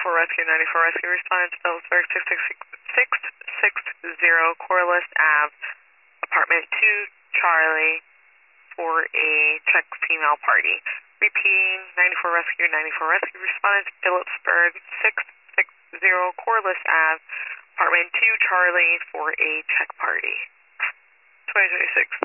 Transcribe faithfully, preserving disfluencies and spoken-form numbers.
ninety-four Rescue, ninety-four Rescue, responded to Phillipsburg six six six zero Corliss Ave, apartment two, Charlie, for a Czech female party. Repeating, ninety-four Rescue, ninety-four Rescue, responded to Phillipsburg six six zero Corliss Ave, apartment two, Charlie, for a Czech party. twenty twenty-six.